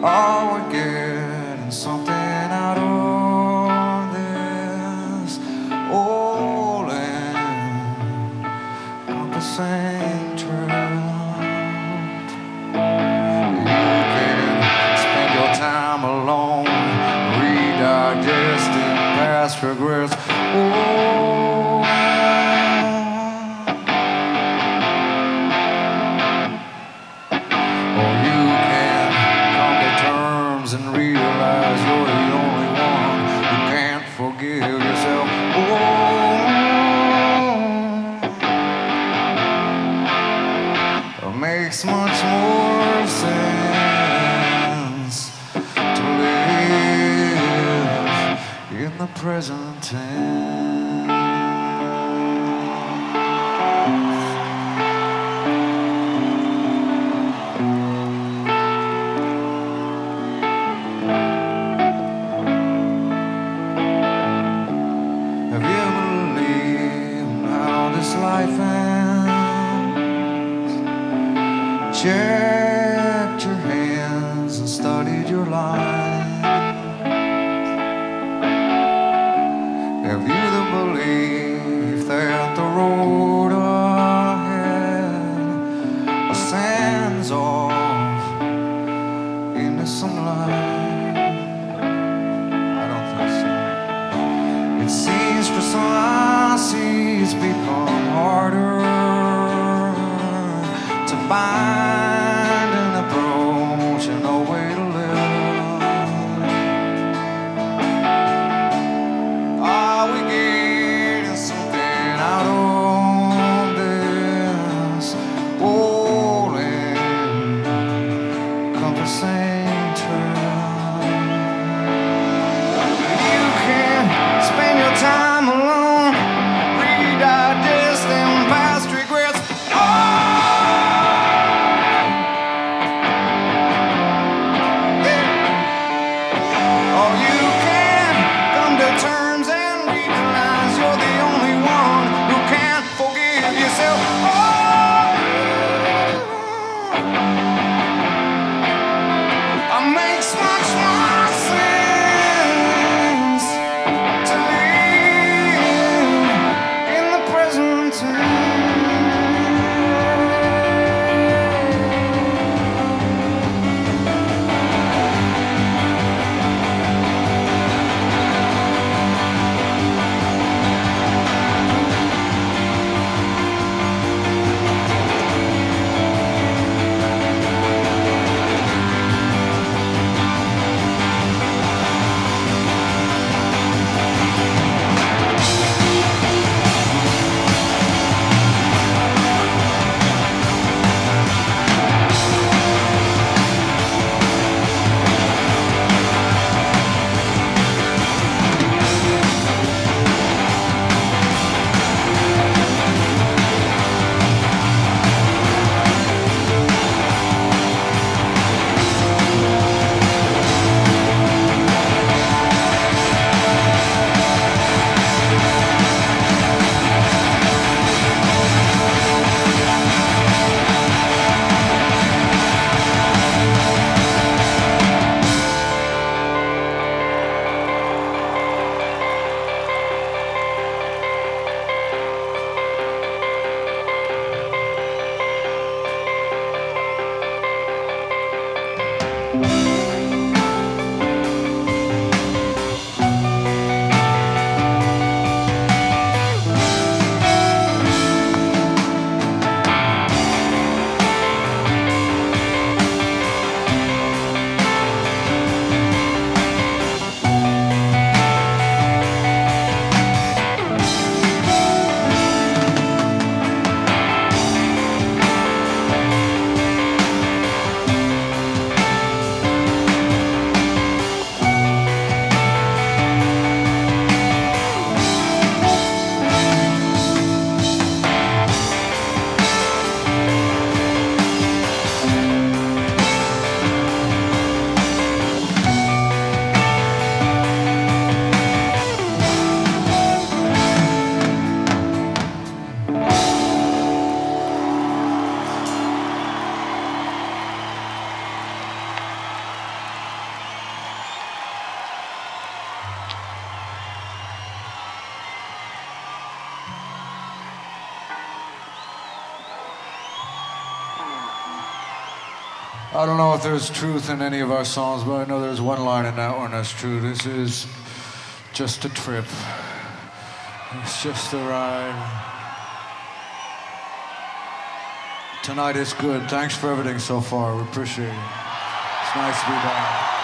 Are we getting something out of this? All in the same trap. You can spend your time alone, redigesting past regrets. Oh, or you can come to terms and realize you're the only one who can't forgive yourself. It makes much more sense to live in the present tense. Have you ever believed how this life ends? Checked your hands and studied your life. Have you the belief that the road ahead ascends off into some light? I don't think so. It seems for some eyes it's become harder to find an approach and a way to live. Are we getting something out of this? All in come the same trap. You can spend your time alone, redigesting past regrets. Or you can come to terms and realize you're the only one who can't forgive yourself. It makes much more sense to live in the present tense. I don't know if there's truth in any of our songs, but I know there's one line in that one that's true. This is just a trip. It's just a ride. Tonight is good. Thanks for everything so far. We appreciate it. It's nice to be back.